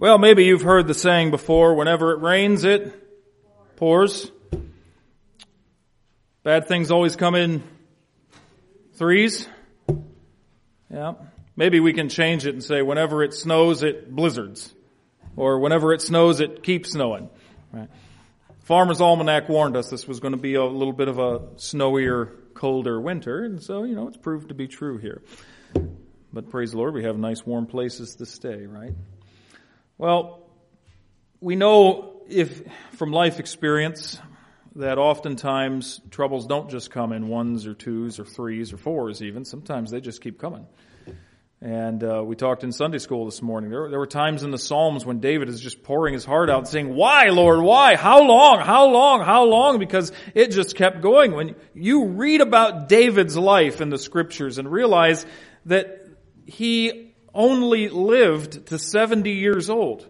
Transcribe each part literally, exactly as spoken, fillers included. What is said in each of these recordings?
Well, maybe you've heard the saying before, whenever it rains, it pours. Bad things always come in threes. Yeah. Maybe we can change it and say, whenever it snows, it blizzards. Or whenever it snows, it keeps snowing. Right. Farmer's Almanac warned us this was going to be a little bit of a snowier, colder winter. And so, you know, it's proved to be true here. But praise the Lord, we have nice warm places to stay, right? Well, we know if from life experience that oftentimes troubles don't just come in ones or twos or threes or fours even. Sometimes they just keep coming. And uh, we talked in Sunday school this morning. There, there were times in the Psalms when David is just pouring his heart out saying, why, Lord, why? How long? How long? How long? Because it just kept going. When you read about David's life in the Scriptures and realize that he only lived to seventy years old,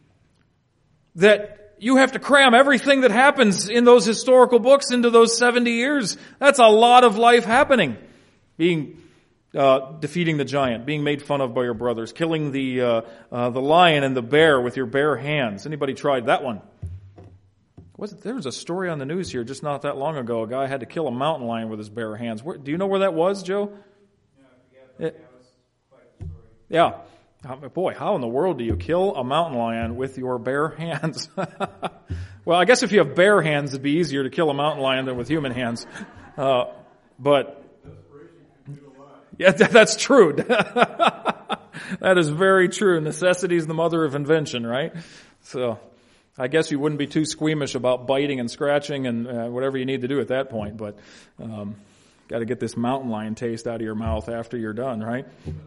that you have to cram everything that happens in those historical books into those seventy years. That's a lot of life happening. Being, uh, defeating the giant, being made fun of by your brothers, killing the, uh, uh, the lion and the bear with your bare hands. Anybody tried that one? Was it, there was a story on the news here just not that long ago. A guy had to kill a mountain lion with his bare hands. Where, do you know where that was, Joe? Yeah, I forget. It, yeah. Boy, how in the world do you kill a mountain lion with your bare hands? Well, I guess if you have bare hands, it'd be easier to kill a mountain lion than with human hands. Uh, but, yeah, that's true. That is very true. Necessity is the mother of invention, right? So, I guess you wouldn't be too squeamish about biting and scratching and uh, whatever you need to do at that point, but, um, got to get this mountain lion taste out of your mouth after you're done, right?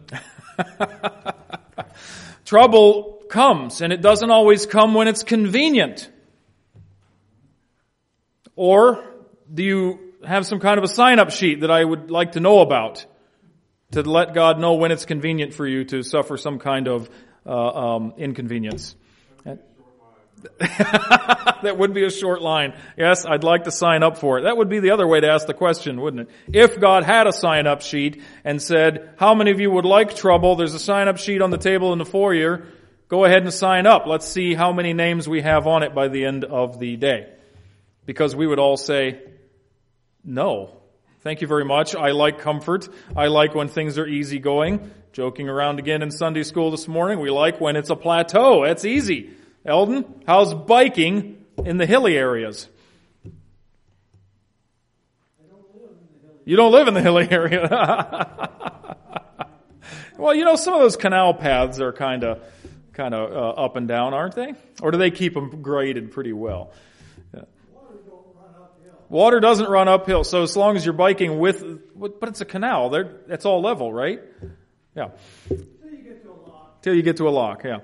Trouble comes, and it doesn't always come when it's convenient. Or do you have some kind of a sign-up sheet that I would like to know about to let God know when it's convenient for you to suffer some kind of uh, um, inconvenience? That would be a short line. Yes, I'd like to sign up for it. That would be the other way to ask the question, wouldn't it? If God had a sign-up sheet and said, how many of you would like trouble? There's a sign-up sheet on the table in the foyer. Go ahead and sign up. Let's see how many names we have on it by the end of the day. Because we would all say, no. Thank you very much. I like comfort. I like when things are easy going. Joking around again in Sunday school this morning. We like when it's a plateau. It's easy. Eldon, how's biking in the hilly areas? I don't live in the hilly You don't live in the hilly area. Well, you know, some of those canal paths are kind of kind of uh, up and down, aren't they? Or do they keep them graded pretty well? Yeah. Water don't run uphill. Water doesn't run uphill, so as long as you're biking with, but it's a canal, They're, it's all level, right? Yeah. Till you get to a lock. Till you get to a lock, yeah.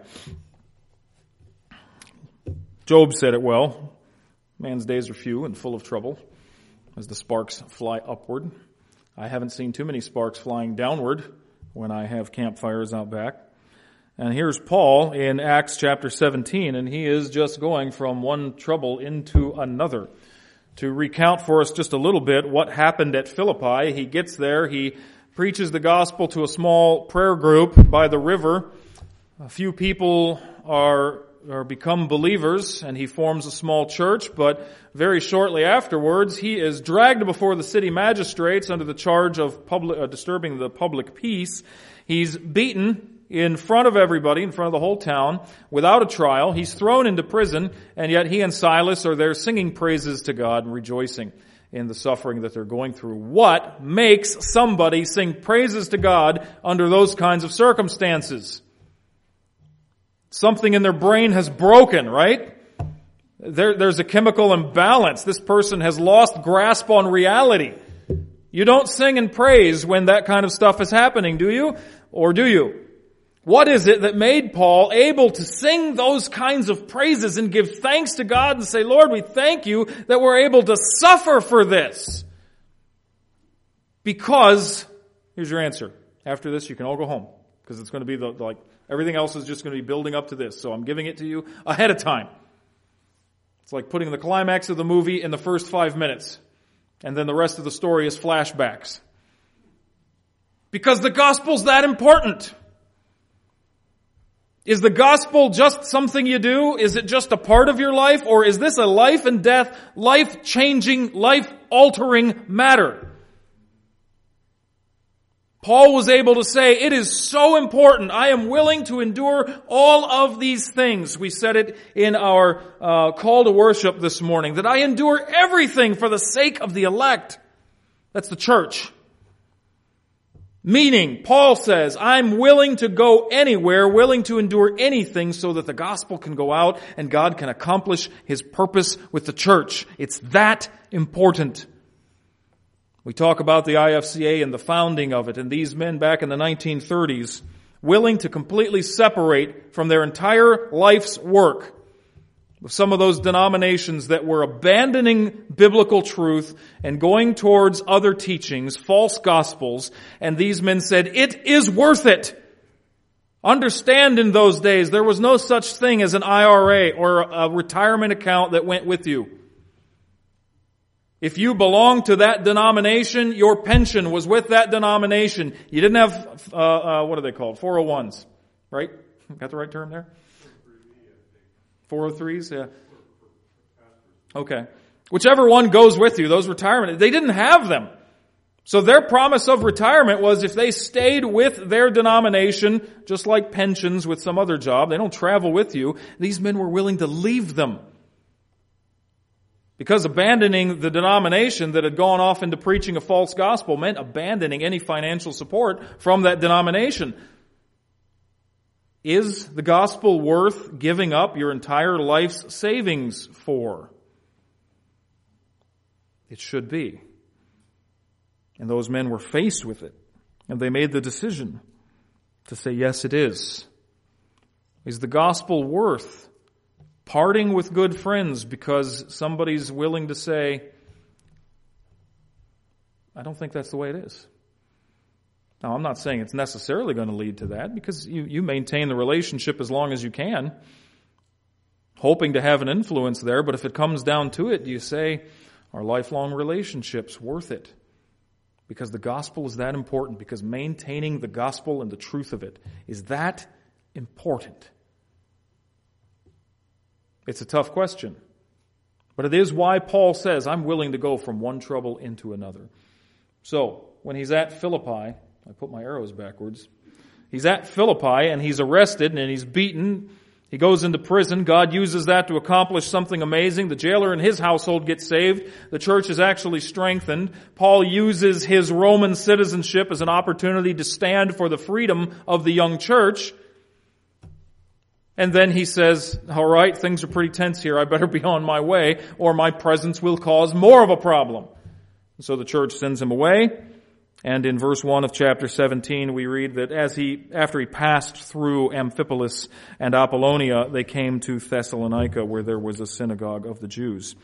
Job said it well. Man's days are few and full of trouble as the sparks fly upward. I haven't seen too many sparks flying downward when I have campfires out back. And here's Paul in Acts chapter seventeen, and he is just going from one trouble into another. To recount for us just a little bit what happened at Philippi, he gets there, he preaches the gospel to a small prayer group by the river. A few people are or become believers, and he forms a small church, but very shortly afterwards, he is dragged before the city magistrates under the charge of public, uh, disturbing the public peace. He's beaten in front of everybody, in front of the whole town, without a trial. He's thrown into prison, and yet he and Silas are there singing praises to God and rejoicing in the suffering that they're going through. What makes somebody sing praises to God under those kinds of circumstances? Something in their brain has broken, right? There, there's a chemical imbalance. This person has lost grasp on reality. You don't sing and praise when that kind of stuff is happening, do you? Or do you? What is it that made Paul able to sing those kinds of praises and give thanks to God and say, Lord, we thank you that we're able to suffer for this? Because, here's your answer. After this, you can all go home. Because it's going to be the, like, everything else is just going to be building up to this. So I'm giving it to you ahead of time. It's like putting the climax of the movie in the first five minutes. And then the rest of the story is flashbacks. Because the gospel's that important. Is the gospel just something you do? Is it just a part of your life? Or is this a life and death, life-changing, life-altering matter? Paul was able to say, it is so important. I am willing to endure all of these things. We said it in our uh, call to worship this morning, that I endure everything for the sake of the elect. That's the church. Meaning, Paul says, I'm willing to go anywhere, willing to endure anything so that the gospel can go out and God can accomplish His purpose with the church. It's that important. We talk about the I F C A and the founding of it, and these men back in the nineteen thirties, willing to completely separate from their entire life's work with some of those denominations that were abandoning biblical truth and going towards other teachings, false gospels, and these men said, it is worth it. Understand, in those days, there was no such thing as an I R A or a retirement account that went with you. If you belonged to that denomination, your pension was with that denomination. You didn't have, uh, uh, what are they called? four oh ones, right? Got the right term there? four oh threes, yeah. Okay. Whichever one goes with you, those retirement, they didn't have them. So their promise of retirement was if they stayed with their denomination, just like pensions with some other job, they don't travel with you, these men were willing to leave them. Because abandoning the denomination that had gone off into preaching a false gospel meant abandoning any financial support from that denomination. Is the gospel worth giving up your entire life's savings for? It should be. And those men were faced with it. And they made the decision to say, yes, it is. Is the gospel worth parting with good friends because somebody's willing to say, I don't think that's the way it is? Now, I'm not saying it's necessarily going to lead to that, because you, you maintain the relationship as long as you can, hoping to have an influence there. But if it comes down to it, you say, are lifelong relationships worth it? Because the gospel is that important, because maintaining the gospel and the truth of it is that important. It's a tough question, but it is why Paul says, I'm willing to go from one trouble into another. So, when he's at Philippi, I put my arrows backwards. He's at Philippi and he's arrested and he's beaten. He goes into prison. God uses that to accomplish something amazing. The jailer and his household get saved. The church is actually strengthened. Paul uses his Roman citizenship as an opportunity to stand for the freedom of the young church. And then he says, all right, things are pretty tense here. I better be on my way or my presence will cause more of a problem. And so the church sends him away. And in verse one of chapter seventeen, we read that as he, after he passed through Amphipolis and Apollonia, they came to Thessalonica, where there was a synagogue of the Jews.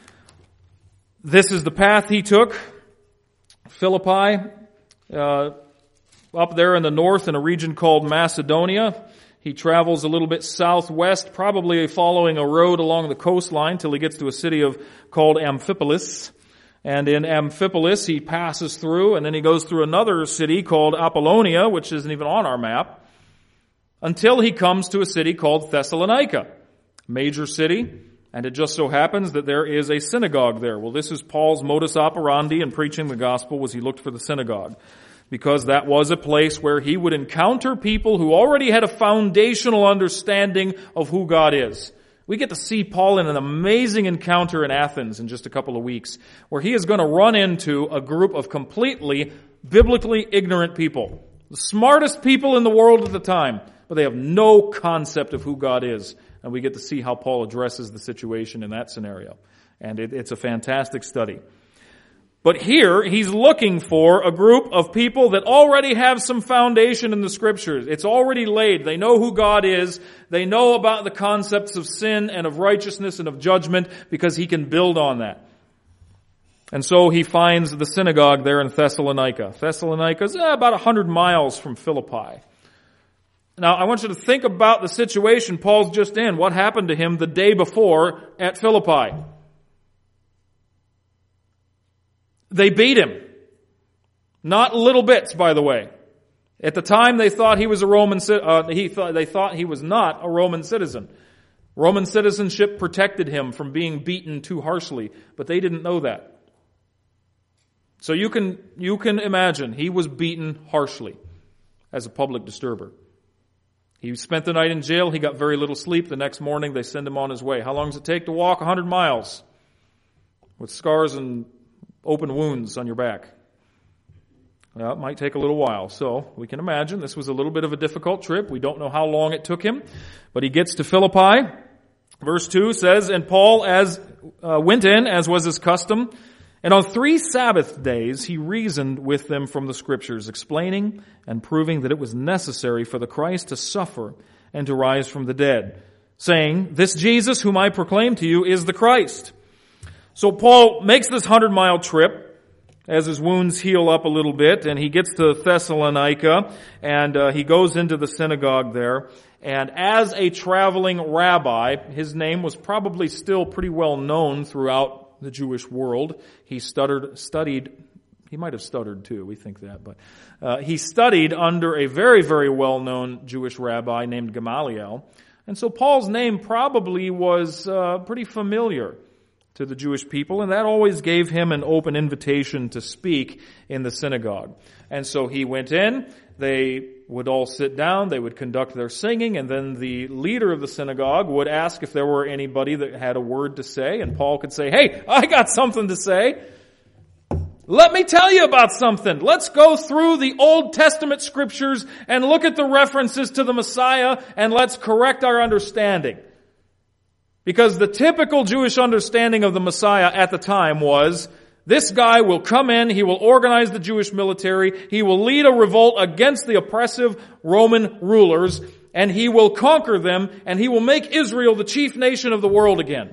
This is the path he took. Philippi, uh, up there in the north in a region called Macedonia. He travels a little bit southwest, probably following a road along the coastline till he gets to a city of called Amphipolis. And in Amphipolis, he passes through, and then he goes through another city called Apollonia, which isn't even on our map, until he comes to a city called Thessalonica, major city, and it just so happens that there is a synagogue there. Well, this is Paul's modus operandi in preaching the gospel, was he looked for the synagogue, because that was a place where he would encounter people who already had a foundational understanding of who God is. We get to see Paul in an amazing encounter in Athens in just a couple of weeks, where he is going to run into a group of completely biblically ignorant people. The smartest people in the world at the time, but they have no concept of who God is. And we get to see how Paul addresses the situation in that scenario. And it, it's a fantastic study. But here, he's looking for a group of people that already have some foundation in the Scriptures. It's already laid. They know who God is. They know about the concepts of sin and of righteousness and of judgment, because he can build on that. And so he finds the synagogue there in Thessalonica. Thessalonica is eh, about one hundred miles from Philippi. Now, I want you to think about the situation Paul's just in. What happened to him the day before at Philippi? They beat him. Not little bits, by the way. At the time, they thought he was a Roman. Uh, he thought they thought he was not a Roman citizen. Roman citizenship protected him from being beaten too harshly, but they didn't know that. So you can you can imagine he was beaten harshly as a public disturber. He spent the night in jail. He got very little sleep. The next morning, they send him on his way. How long does it take to walk? one hundred miles with scars and open wounds on your back? Well, it might take a little while. So we can imagine this was a little bit of a difficult trip. We don't know how long it took him, but he gets to Philippi. Verse two says, "And Paul as uh, went in, as was his custom, and on three Sabbath days he reasoned with them from the Scriptures, explaining and proving that it was necessary for the Christ to suffer and to rise from the dead, saying, 'This Jesus whom I proclaim to you is the Christ.'" So Paul makes this hundred-mile trip as his wounds heal up a little bit, and he gets to Thessalonica, and uh, he goes into the synagogue there. And as a traveling rabbi, his name was probably still pretty well known throughout the Jewish world. He stuttered, studied, he might have stuttered too, we think that, but uh, he studied under a very, very well-known Jewish rabbi named Gamaliel. And so Paul's name probably was uh, pretty familiar to the Jewish people, and that always gave him an open invitation to speak in the synagogue. And so he went in, they would all sit down, they would conduct their singing, and then the leader of the synagogue would ask if there were anybody that had a word to say, and Paul could say, "Hey, I got something to say. Let me tell you about something. Let's go through the Old Testament scriptures and look at the references to the Messiah, and let's correct our understanding." Because the typical Jewish understanding of the Messiah at the time was, this guy will come in, he will organize the Jewish military, he will lead a revolt against the oppressive Roman rulers, and he will conquer them, and he will make Israel the chief nation of the world again.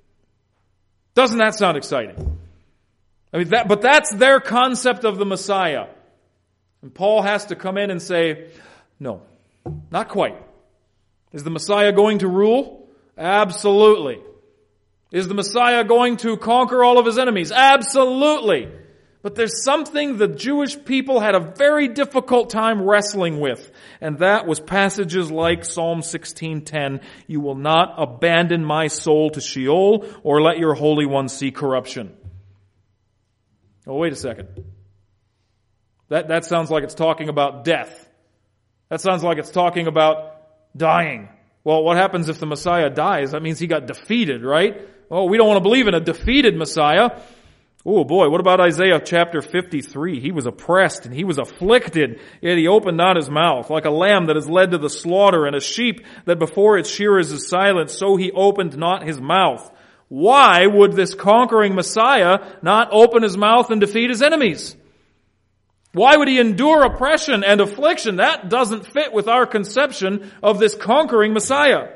Doesn't that sound exciting? I mean, that, but that's their concept of the Messiah. And Paul has to come in and say, no, not quite. Is the Messiah going to rule? Absolutely. Is the Messiah going to conquer all of his enemies? Absolutely. But there's something the Jewish people had a very difficult time wrestling with, and that was passages like Psalm sixteen ten, "You will not abandon my soul to Sheol, or let your Holy One see corruption." Oh, wait a second. That, that sounds like it's talking about death. That sounds like it's talking about dying. Well, what happens if the Messiah dies? That means he got defeated, right? Oh, we don't want to believe in a defeated Messiah. Oh boy, what about Isaiah chapter fifty-three? He was oppressed and he was afflicted, yet he opened not his mouth. Like a lamb that is led to the slaughter, and a sheep that before its shearers is silent, so he opened not his mouth. Why would this conquering Messiah not open his mouth and defeat his enemies? Why would he endure oppression and affliction? That doesn't fit with our conception of this conquering Messiah.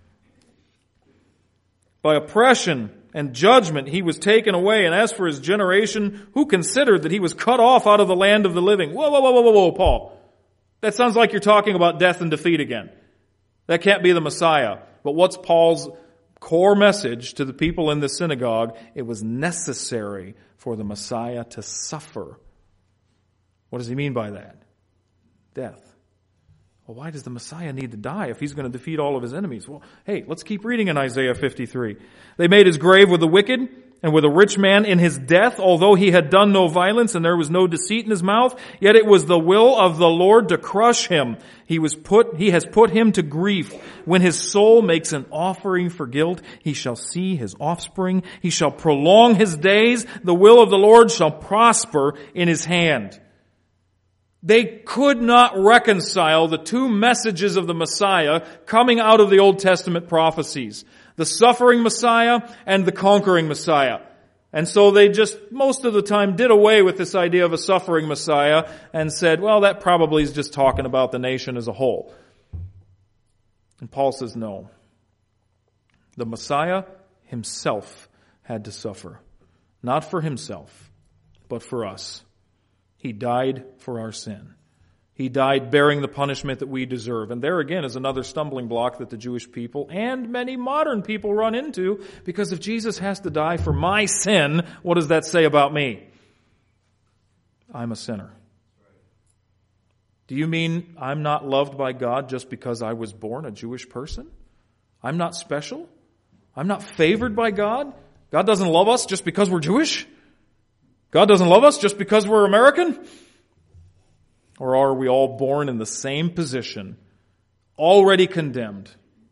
By oppression and judgment he was taken away, and as for his generation, who considered that he was cut off out of the land of the living? Whoa, whoa, whoa, whoa, whoa, whoa, Paul. That sounds like you're talking about death and defeat again. That can't be the Messiah. But what's Paul's core message to the people in the synagogue? It was necessary for the Messiah to suffer. What does he mean by that? Death. Well, why does the Messiah need to die if he's going to defeat all of his enemies? Well, hey, let's keep reading in Isaiah fifty-three. "They made his grave with the wicked and with a rich man in his death, although he had done no violence and there was no deceit in his mouth. Yet it was the will of the Lord to crush him. He was put, he has put him to grief. When his soul makes an offering for guilt, he shall see his offspring. He shall prolong his days. The will of the Lord shall prosper in his hand." They could not reconcile the two messages of the Messiah coming out of the Old Testament prophecies. The suffering Messiah and the conquering Messiah. And so they just, most of the time, did away with this idea of a suffering Messiah and said, well, that probably is just talking about the nation as a whole. And Paul says, no. The Messiah himself had to suffer. Not for himself, but for us. He died for our sin. He died bearing the punishment that we deserve. And there again is another stumbling block that the Jewish people and many modern people run into, because if Jesus has to die for my sin, what does that say about me? I'm a sinner. Do you mean I'm not loved by God just because I was born a Jewish person? I'm not special? I'm not favored by God? God doesn't love us just because we're Jewish? God doesn't love us just because we're American? Or are we all born in the same position, already condemned,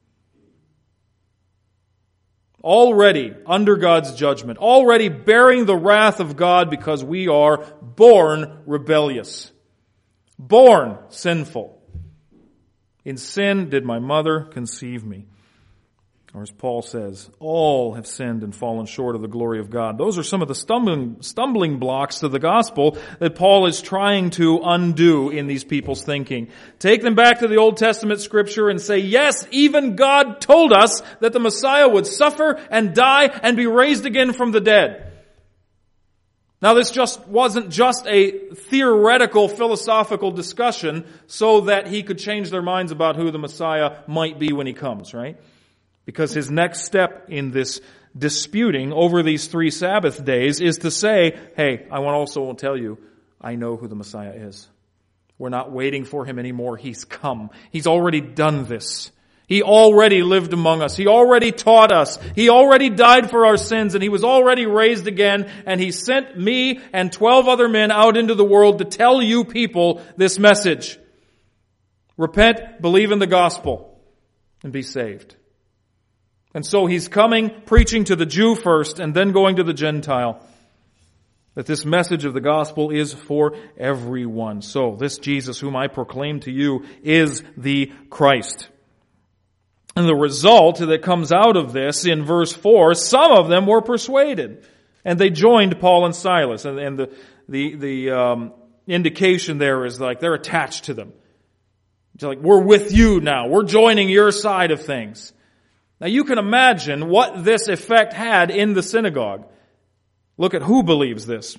already under God's judgment, already bearing the wrath of God because we are born rebellious, born sinful? In sin did my mother conceive me. Or as Paul says, all have sinned and fallen short of the glory of God. Those are some of the stumbling, stumbling blocks to the gospel that Paul is trying to undo in these people's thinking. Take them back to the Old Testament scripture and say, yes, even God told us that the Messiah would suffer and die and be raised again from the dead. Now, this just wasn't just a theoretical, philosophical discussion so that he could change their minds about who the Messiah might be when he comes, right? Because his next step in this disputing over these three Sabbath days is to say, hey, I want also to tell you, I know who the Messiah is. We're not waiting for him anymore. He's come. He's already done this. He already lived among us. He already taught us. He already died for our sins, and he was already raised again, and he sent me and twelve other men out into the world to tell you people this message. Repent, believe in the gospel, and be saved. And so he's coming, preaching to the Jew first, and then going to the Gentile. That this message of the gospel is for everyone. So this Jesus whom I proclaim to you is the Christ. And the result that comes out of this in verse four, some of them were persuaded. And they joined Paul and Silas. And, and the, the, the um, indication there is like they're attached to them. It's like, we're with you now. We're joining your side of things. Now you can imagine what this effect had in the synagogue. Look at who believes this.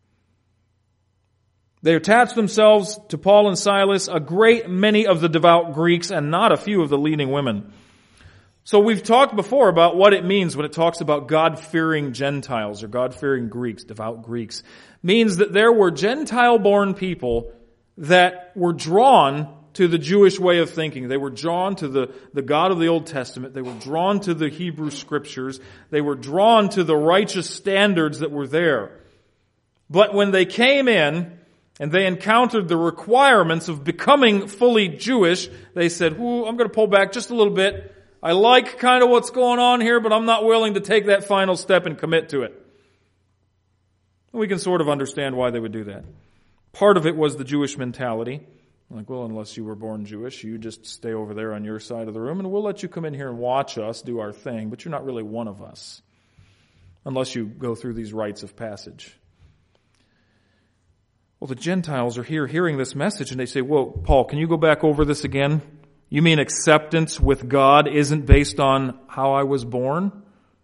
They attached themselves to Paul and Silas, a great many of the devout Greeks and not a few of the leading women. So we've talked before about what it means when it talks about God-fearing Gentiles or God-fearing Greeks, devout Greeks. It means that there were Gentile-born people that were drawn to the Jewish way of thinking. They were drawn to the, the God of the Old Testament. They were drawn to the Hebrew Scriptures. They were drawn to the righteous standards that were there. But when they came in and they encountered the requirements of becoming fully Jewish, they said, ooh, I'm going to pull back just a little bit. I like kind of what's going on here, but I'm not willing to take that final step and commit to it. We can sort of understand why they would do that. Part of it was the Jewish mentality. Like, well, unless you were born Jewish, you just stay over there on your side of the room and we'll let you come in here and watch us do our thing, but you're not really one of us unless you go through these rites of passage. Well, the Gentiles are here hearing this message and they say, well, Paul, can you go back over this again? You mean acceptance with God isn't based on how I was born?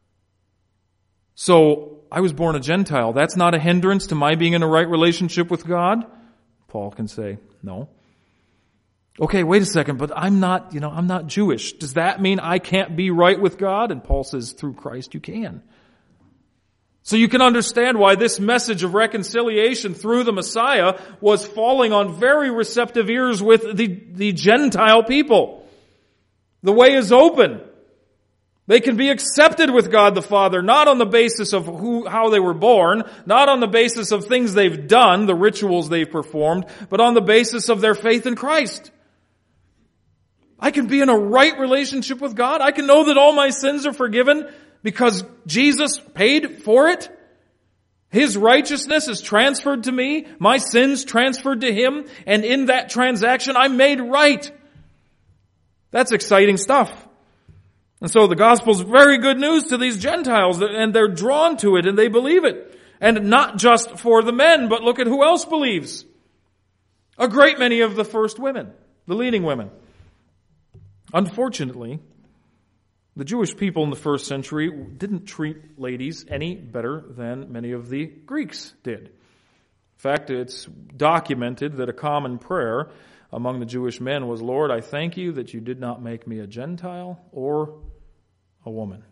So I was born a Gentile. That's not a hindrance to my being in a right relationship with God? Paul can say, no. Okay, wait a second, but I'm not, you know, I'm not Jewish. Does that mean I can't be right with God? And Paul says, through Christ you can. So you can understand why this message of reconciliation through the Messiah was falling on very receptive ears with the, the Gentile people. The way is open. They can be accepted with God the Father, not on the basis of who, how they were born, not on the basis of things they've done, the rituals they've performed, but on the basis of their faith in Christ. I can be in a right relationship with God. I can know that all my sins are forgiven because Jesus paid for it. His righteousness is transferred to me. My sins transferred to Him. And in that transaction, I'm made right. That's exciting stuff. And so the gospel's very good news to these Gentiles, and they're drawn to it and they believe it. And not just for the men, but look at who else believes. A great many of the first women, the leading women. Unfortunately, the Jewish people in the first century didn't treat ladies any better than many of the Greeks did. In fact, it's documented that a common prayer among the Jewish men was, Lord, I thank you that you did not make me a Gentile or a woman.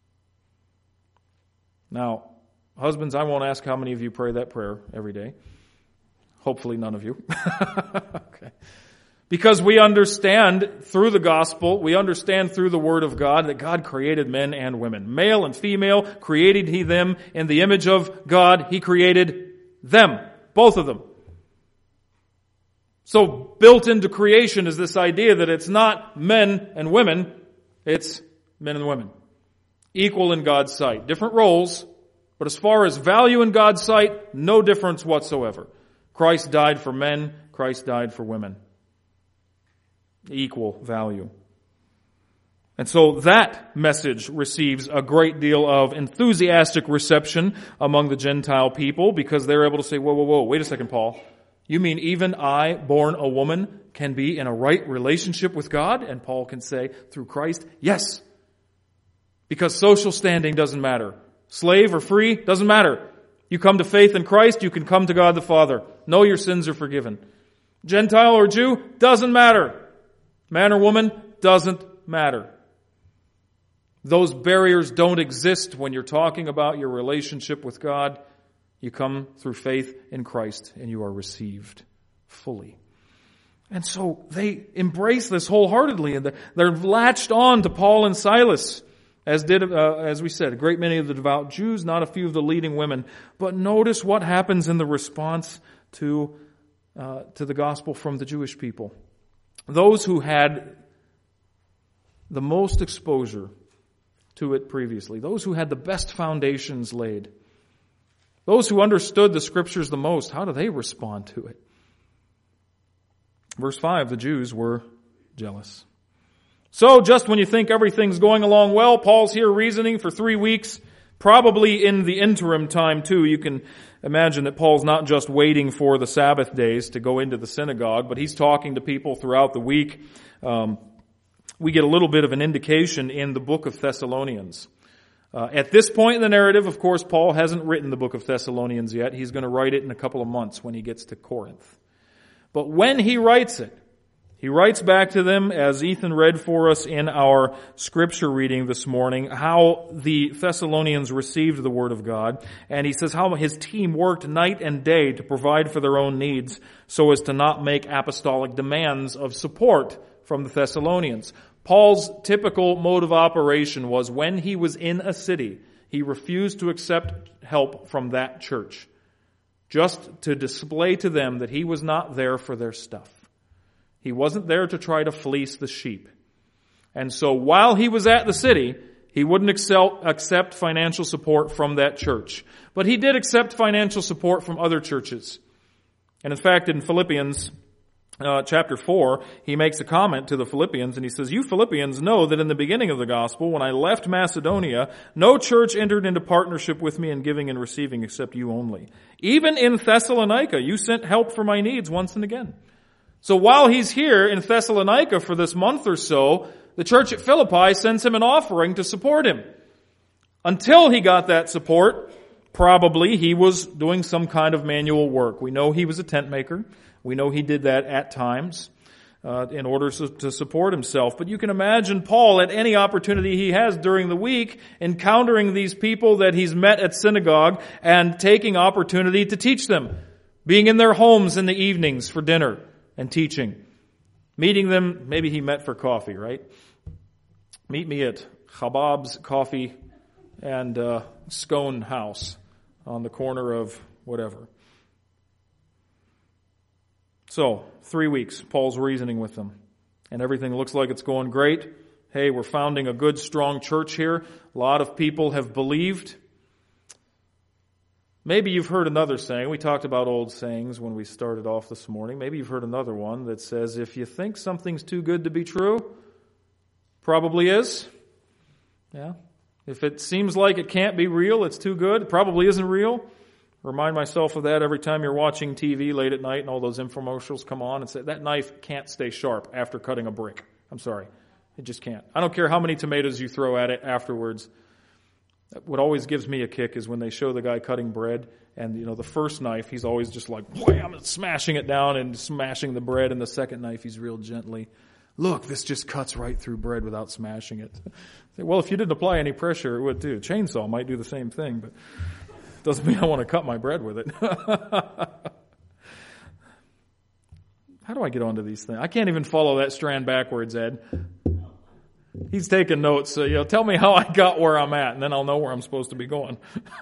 Now, husbands, I won't ask how many of you pray that prayer every day. Hopefully none of you. Okay. Okay. Because we understand through the gospel, we understand through the word of God that God created men and women. Male and female created he them in the image of God. He created them, both of them. So built into creation is this idea that it's not men and women, it's men and women. Equal in God's sight. Different roles, but as far as value in God's sight, no difference whatsoever. Christ died for men, Christ died for women. Equal value. And so that message receives a great deal of enthusiastic reception among the Gentile people because they're able to say, whoa, whoa, whoa, wait a second, Paul. You mean even I, born a woman, can be in a right relationship with God? And Paul can say, through Christ, yes. Because social standing doesn't matter. Slave or free, doesn't matter. You come to faith in Christ, you can come to God the Father. Know your sins are forgiven. Gentile or Jew, doesn't matter. Man or woman, doesn't matter. Those barriers don't exist when you're talking about your relationship with God. You come through faith in Christ and you are received fully. And so they embrace this wholeheartedly and they're latched on to Paul and Silas, as did, uh, as we said, a great many of the devout Jews, not a few of the leading women. But notice what happens in the response to, uh, to the gospel from the Jewish people. Those who had the most exposure to it previously, those who had the best foundations laid, those who understood the Scriptures the most, how do they respond to it? Verse five, the Jews were jealous. So just when you think everything's going along well, Paul's here reasoning for three weeks, probably in the interim time too. You can imagine that Paul's not just waiting for the Sabbath days to go into the synagogue, but he's talking to people throughout the week. Um, we get a little bit of an indication in the book of Thessalonians. Uh, at this point in the narrative, of course, Paul hasn't written the book of Thessalonians yet. He's going to write it in a couple of months when he gets to Corinth. But when he writes it, he writes back to them, as Ethan read for us in our scripture reading this morning, how the Thessalonians received the Word of God. And he says how his team worked night and day to provide for their own needs so as to not make apostolic demands of support from the Thessalonians. Paul's typical mode of operation was when he was in a city, he refused to accept help from that church, just to display to them that he was not there for their stuff. He wasn't there to try to fleece the sheep. And so while he was at the city, he wouldn't accept financial support from that church. But he did accept financial support from other churches. And in fact, in Philippians uh, chapter four, he makes a comment to the Philippians and he says, "You Philippians know that in the beginning of the gospel, when I left Macedonia, no church entered into partnership with me in giving and receiving except you only. Even in Thessalonica, you sent help for my needs once and again." So while he's here in Thessalonica for this month or so, the church at Philippi sends him an offering to support him. Until he got that support, probably he was doing some kind of manual work. We know he was a tent maker. We know he did that at times uh, in order to support himself. But you can imagine Paul, at any opportunity he has during the week, encountering these people that he's met at synagogue and taking opportunity to teach them, being in their homes in the evenings for dinner and teaching. Meeting them, maybe he met for coffee, right? Meet me at Chabab's Coffee and uh, Scone House on the corner of whatever. So, three weeks, Paul's reasoning with them. And everything looks like it's going great. Hey, we're founding a good, strong church here. A lot of people have believed. Maybe you've heard another saying. We talked about old sayings when we started off this morning. Maybe you've heard another one that says, if you think something's too good to be true, probably is. Yeah. If it seems like it can't be real, it's too good, it probably isn't real. Remind myself of that every time you're watching T V late at night and all those infomercials come on and say, that knife can't stay sharp after cutting a brick. I'm sorry. It just can't. I don't care how many tomatoes you throw at it afterwards. What always gives me a kick is when they show the guy cutting bread and, you know, the first knife, he's always just like, wham, smashing it down and smashing the bread. And the second knife, he's real gently. Look, this just cuts right through bread without smashing it. Well, if you didn't apply any pressure, it would too. A chainsaw might do the same thing, but doesn't mean I want to cut my bread with it. How do I get onto these things? I can't even follow that strand backwards, Ed. He's taking notes, so you know, tell me how I got where I'm at, and then I'll know where I'm supposed to be going.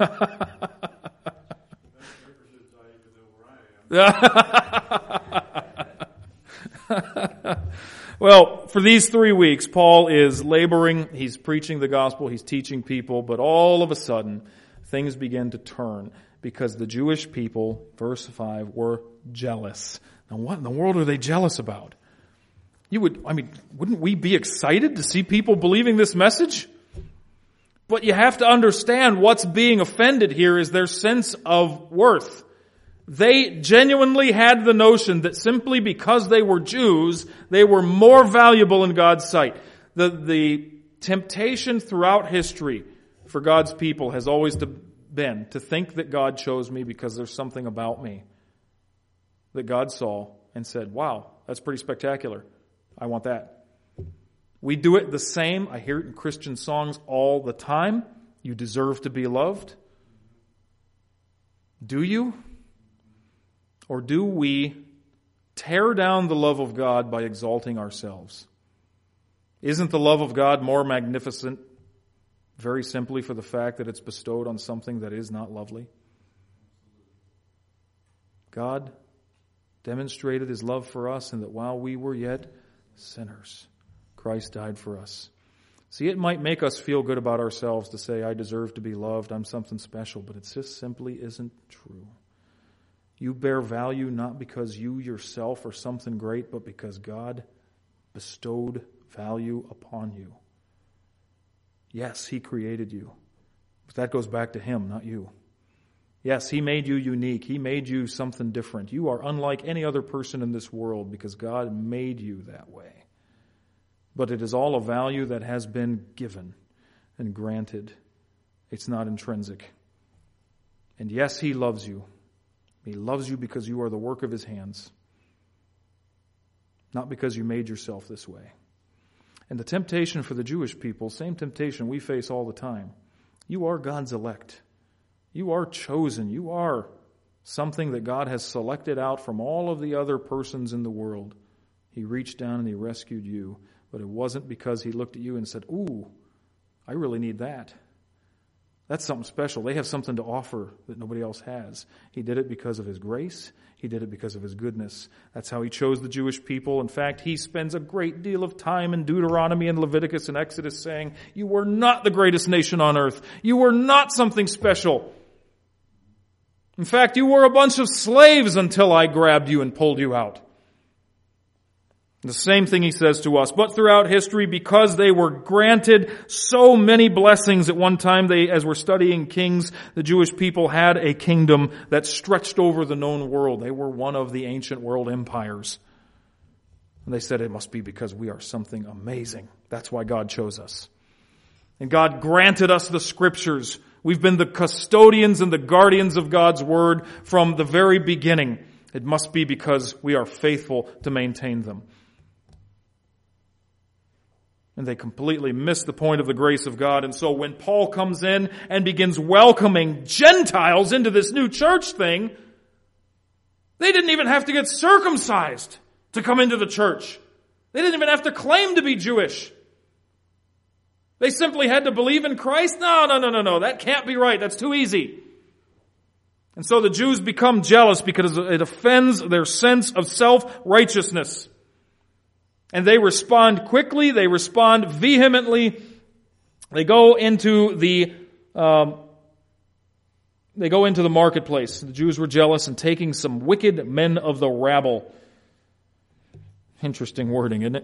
Well, for these three weeks, Paul is laboring, he's preaching the gospel, he's teaching people, but all of a sudden, things begin to turn because the Jewish people, verse five, were jealous. Now, what in the world are they jealous about? You would, I mean, wouldn't we be excited to see people believing this message? But you have to understand what's being offended here is their sense of worth. They genuinely had the notion that simply because they were Jews, they were more valuable in God's sight. The, the temptation throughout history for God's people has always been to think that God chose me because there's something about me that God saw and said, wow, that's pretty spectacular. I want that. We do it the same. I hear it in Christian songs all the time. You deserve to be loved. Do you? Or do we tear down the love of God by exalting ourselves? Isn't the love of God more magnificent very simply for the fact that it's bestowed on something that is not lovely? God demonstrated His love for us, and that while we were yet sinners, Christ died for us. See, it might make us feel good about ourselves to say, I deserve to be loved, I'm something special, but it just simply isn't true. You bear value not because you yourself are something great, but because God bestowed value upon you. Yes, He created you, but that goes back to Him, not you. Yes, He made you unique. He made you something different. You are unlike any other person in this world because God made you that way. But it is all a value that has been given and granted. It's not intrinsic. And yes, He loves you. He loves you because you are the work of His hands, not because you made yourself this way. And the temptation for the Jewish people, same temptation we face all the time. You are God's elect. You are chosen. You are something that God has selected out from all of the other persons in the world. He reached down and He rescued you. But it wasn't because He looked at you and said, ooh, I really need that. That's something special. They have something to offer that nobody else has. He did it because of His grace. He did it because of His goodness. That's how He chose the Jewish people. In fact, He spends a great deal of time in Deuteronomy and Leviticus and Exodus saying, you were not the greatest nation on earth. You were not something special. In fact, you were a bunch of slaves until I grabbed you and pulled you out. The same thing He says to us. But throughout history, because they were granted so many blessings at one time, they, as we're studying Kings, the Jewish people had a kingdom that stretched over the known world. They were one of the ancient world empires. And they said it must be because we are something amazing. That's why God chose us. And God granted us the Scriptures. We've been the custodians and the guardians of God's Word from the very beginning. It must be because we are faithful to maintain them. And they completely miss the point of the grace of God. And so when Paul comes in and begins welcoming Gentiles into this new church thing, they didn't even have to get circumcised to come into the church. They didn't even have to claim to be Jewish. They simply had to believe in Christ. No, no, no, no, no. That can't be right. That's too easy. And so the Jews become jealous because it offends their sense of self-righteousness. And they respond quickly. They respond vehemently. They go into the um, they go into the marketplace. The Jews were jealous and taking some wicked men of the rabble. Interesting wording, isn't it?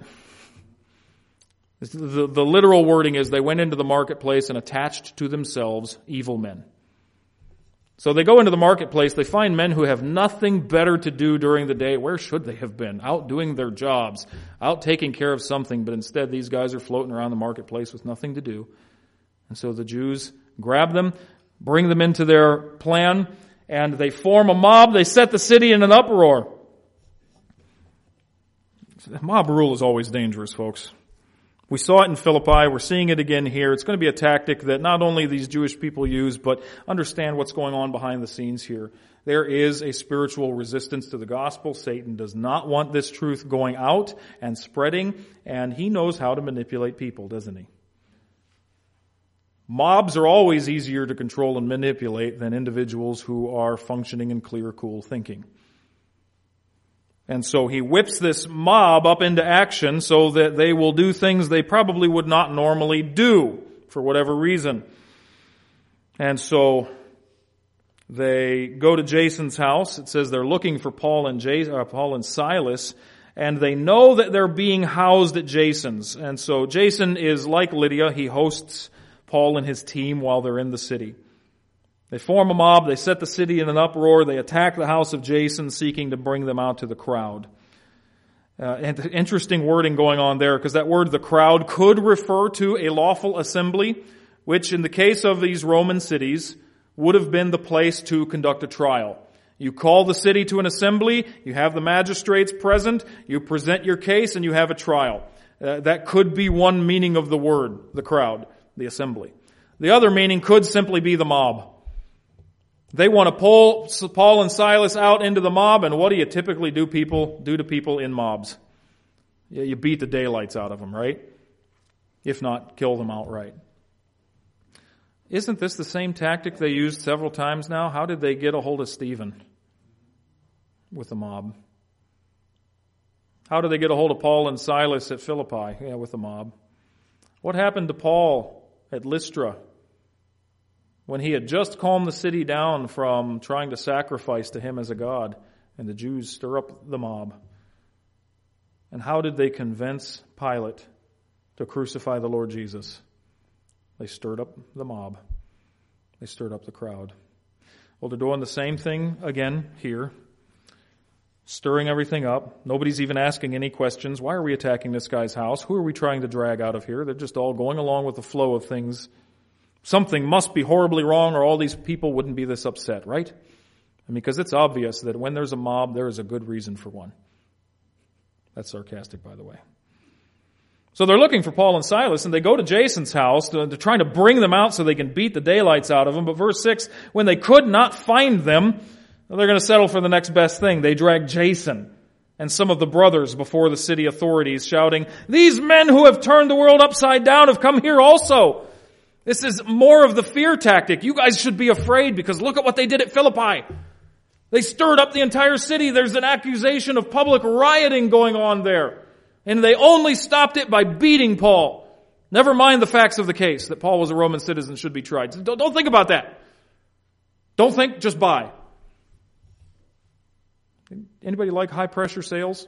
The, the literal wording is they went into the marketplace and attached to themselves evil men. So they go into the marketplace, they find men who have nothing better to do during the day. Where should they have been? Out doing their jobs, out taking care of something, but instead these guys are floating around the marketplace with nothing to do. And so the Jews grab them, bring them into their plan, and they form a mob. They set the city in an uproar. Mob rule is always dangerous, folks. We saw it in Philippi. We're seeing it again here. It's going to be a tactic that not only these Jewish people use, but understand what's going on behind the scenes here. There is a spiritual resistance to the gospel. Satan does not want this truth going out and spreading, and he knows how to manipulate people, doesn't he? Mobs are always easier to control and manipulate than individuals who are functioning in clear, cool thinking. And so he whips this mob up into action so that they will do things they probably would not normally do for whatever reason. And so they go to Jason's house. It says they're looking for Paul and Jas- uh, Paul and Silas, and they know that they're being housed at Jason's. And so Jason is like Lydia. He hosts Paul and his team while they're in the city. They form a mob, they set the city in an uproar, they attack the house of Jason, seeking to bring them out to the crowd. Uh, and interesting wording going on there, because that word, the crowd, could refer to a lawful assembly, which in the case of these Roman cities would have been the place to conduct a trial. You call the city to an assembly, you have the magistrates present, you present your case, and you have a trial. Uh, that could be one meaning of the word, the crowd, the assembly. The other meaning could simply be the mob. They want to pull Paul and Silas out into the mob, and what do you typically do people do to people in mobs? Yeah, you beat the daylights out of them, right? If not, kill them outright. Isn't this the same tactic they used several times now? How did they get a hold of Stephen with the mob? How did they get a hold of Paul and Silas at Philippi? Yeah, with the mob. What happened to Paul at Lystra when he had just calmed the city down from trying to sacrifice to him as a god, and the Jews stir up the mob? And how did they convince Pilate to crucify the Lord Jesus? They stirred up the mob. They stirred up the crowd. Well, they're doing the same thing again here, stirring everything up. Nobody's even asking any questions. Why are we attacking this guy's house? Who are we trying to drag out of here? They're just all going along with the flow of things. Something must be horribly wrong, or all these people wouldn't be this upset, right? I mean, because it's obvious that when there's a mob, there is a good reason for one. That's sarcastic, by the way. So they're looking for Paul and Silas, and they go to Jason's house. They're trying to bring them out so they can beat the daylights out of them. But verse six, when they could not find them, they're going to settle for the next best thing. They drag Jason and some of the brothers before the city authorities, shouting, "These men who have turned the world upside down have come here also." This is more of the fear tactic. You guys should be afraid because look at what they did at Philippi. They stirred up the entire city. There's an accusation of public rioting going on there. And they only stopped it by beating Paul. Never mind the facts of the case, that Paul was a Roman citizen, should be tried. Don't, don't think about that. Don't think, just buy. Anybody like high pressure sales?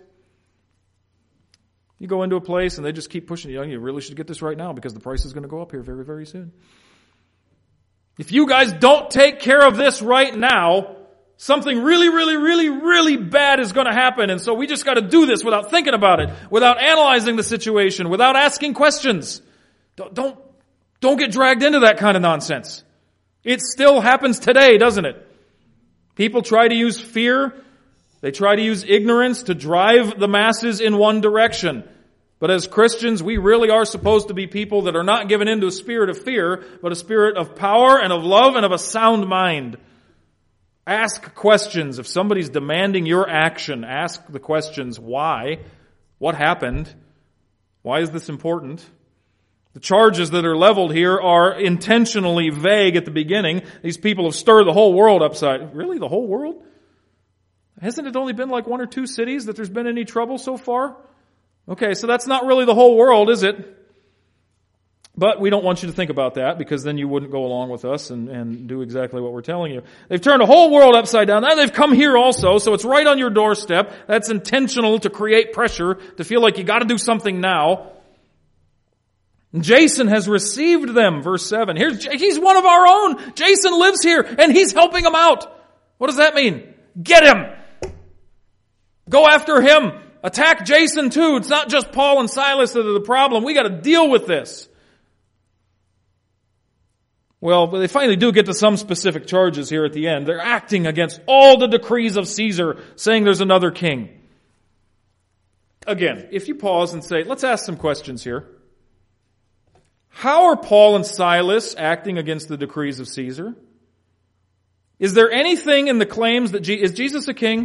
You go into a place and they just keep pushing you. You really should get this right now because the price is going to go up here very, very soon. If you guys don't take care of this right now, something really, really, really, really bad is going to happen. And so we just got to do this without thinking about it, without analyzing the situation, without asking questions. Don't, don't, don't get dragged into that kind of nonsense. It still happens today, doesn't it? People try to use fear. They try to use ignorance to drive the masses in one direction. But as Christians, we really are supposed to be people that are not given into a spirit of fear, but a spirit of power and of love and of a sound mind. Ask questions. If somebody's demanding your action, ask the questions. Why? What happened? Why is this important? The charges that are leveled here are intentionally vague at the beginning. These people have stirred the whole world upside. Really? The whole world? Hasn't it only been like one or two cities that there's been any trouble so far? Okay, so that's not really the whole world, is it? But we don't want you to think about that because then you wouldn't go along with us and, and do exactly what we're telling you. They've turned the whole world upside down. Now they've come here also, so it's right on your doorstep. That's intentional to create pressure, to feel like you got to do something now. Jason has received them, verse seven. Here's, he's one of our own. Jason lives here and he's helping them out. What does that mean? Get him! Go after him. Attack Jason too. It's not just Paul and Silas that are the problem. We got to deal with this. Well, they finally do get to some specific charges here at the end. They're acting against all the decrees of Caesar, saying there's another king. Again, if you pause and say, let's ask some questions here. How are Paul and Silas acting against the decrees of Caesar? Is there anything in the claims that, Je- is Jesus a king?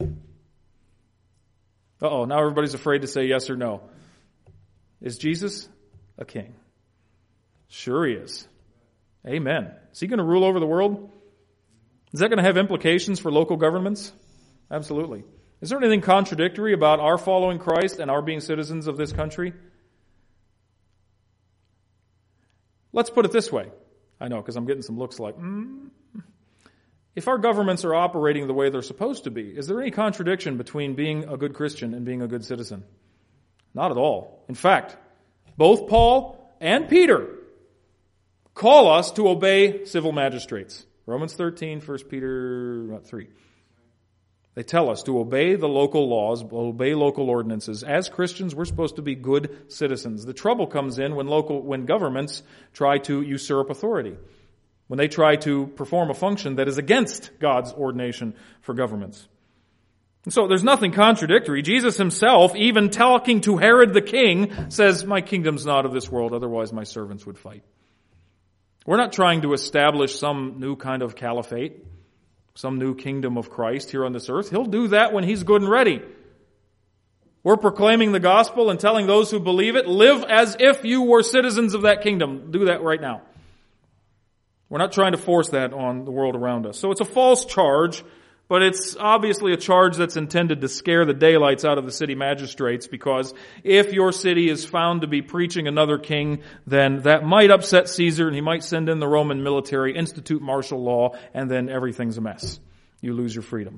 Uh-oh, now everybody's afraid to say yes or no. Is Jesus a king? Sure he is. Amen. Is he going to rule over the world? Is that going to have implications for local governments? Absolutely. Is there anything contradictory about our following Christ and our being citizens of this country? Let's put it this way. I know, because I'm getting some looks like, mm. If our governments are operating the way they're supposed to be, is there any contradiction between being a good Christian and being a good citizen? Not at all. In fact, both Paul and Peter call us to obey civil magistrates. Romans thirteen, First Peter three. They tell us to obey the local laws, obey local ordinances. As Christians, we're supposed to be good citizens. The trouble comes in when local, when governments try to usurp authority, when they try to perform a function that is against God's ordination for governments. And so there's nothing contradictory. Jesus himself, even talking to Herod the king, says, "My kingdom's not of this world, otherwise my servants would fight." We're not trying to establish some new kind of caliphate, some new kingdom of Christ here on this earth. He'll do that when he's good and ready. We're proclaiming the gospel and telling those who believe it, live as if you were citizens of that kingdom. Do that right now. We're not trying to force that on the world around us. So it's a false charge, but it's obviously a charge that's intended to scare the daylights out of the city magistrates, because if your city is found to be preaching another king, then that might upset Caesar, and he might send in the Roman military, institute martial law, and then everything's a mess. You lose your freedom.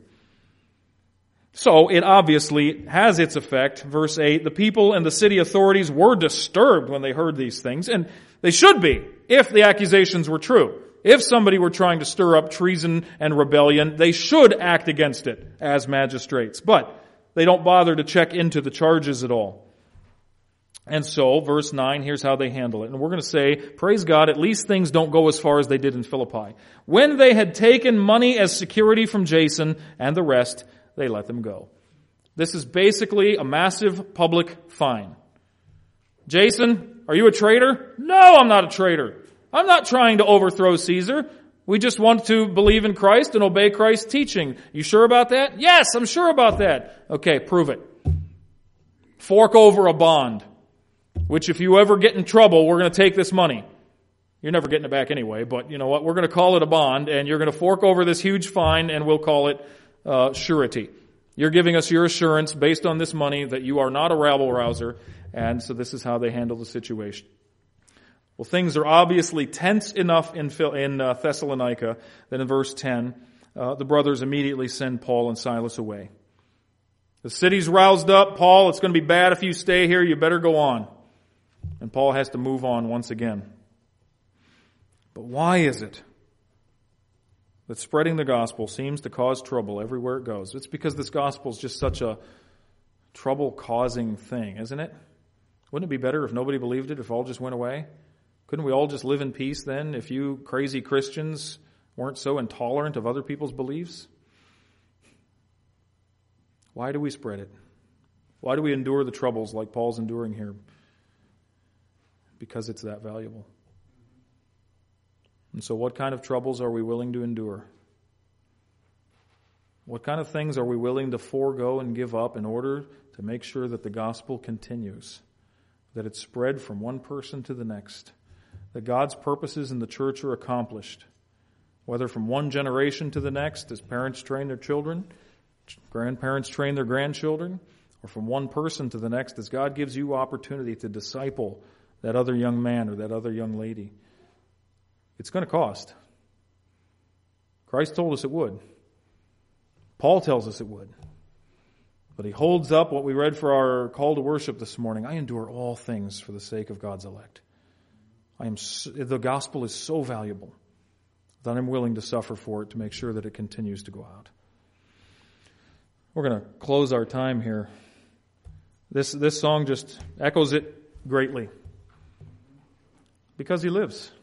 So it obviously has its effect. Verse eight, the people and the city authorities were disturbed when they heard these things, and they should be if the accusations were true. If somebody were trying to stir up treason and rebellion, they should act against it as magistrates. But they don't bother to check into the charges at all. And so, verse nine, here's how they handle it. And we're going to say, praise God, at least things don't go as far as they did in Philippi. When they had taken money as security from Jason and the rest, they let them go. This is basically a massive public fine. Jason, are you a traitor? No, I'm not a traitor. I'm not trying to overthrow Caesar. We just want to believe in Christ and obey Christ's teaching. You sure about that? Yes, I'm sure about that. Okay, prove it. Fork over a bond, which if you ever get in trouble, we're going to take this money. You're never getting it back anyway, but you know what? We're going to call it a bond, and you're going to fork over this huge fine, and we'll call it uh, surety. You're giving us your assurance based on this money that you are not a rabble-rouser, and so this is how they handle the situation. Well, things are obviously tense enough in, in uh, Thessalonica that in verse ten, uh, the brothers immediately send Paul and Silas away. The city's roused up. Paul, it's going to be bad if you stay here. You better go on. And Paul has to move on once again. But why is it that spreading the gospel seems to cause trouble everywhere it goes? It's because this gospel is just such a trouble-causing thing, isn't it? Wouldn't it be better if nobody believed it, if all just went away? Couldn't we all just live in peace then if you crazy Christians weren't so intolerant of other people's beliefs? Why do we spread it? Why do we endure the troubles like Paul's enduring here? Because it's that valuable. And so what kind of troubles are we willing to endure? What kind of things are we willing to forego and give up in order to make sure that the gospel continues, that it's spread from one person to the next, that God's purposes in the church are accomplished, whether from one generation to the next as parents train their children, grandparents train their grandchildren, or from one person to the next as God gives you opportunity to disciple that other young man or that other young lady. It's going to cost. Christ told us it would. Paul tells us it would. But he holds up what we read for our call to worship this morning. I endure all things for the sake of God's elect. I am. So, the gospel is so valuable that I'm willing to suffer for it to make sure that it continues to go out. We're going to close our time here. This, this song just echoes it greatly. Because he lives.